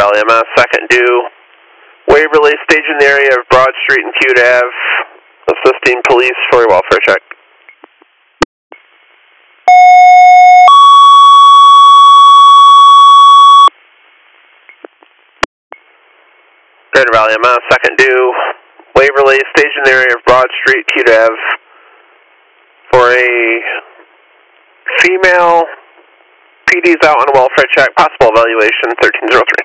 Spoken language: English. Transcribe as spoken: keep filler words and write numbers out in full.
Valley M S, second due. Waverly, stage in the area of Broad Street and Cute Ave, assisting police for a welfare check. Greater Valley M S, second due. Waverly, stage in the area of Broad Street, Cute Ave, for a female. P D's out on a welfare check, possible evaluation thirteen oh three.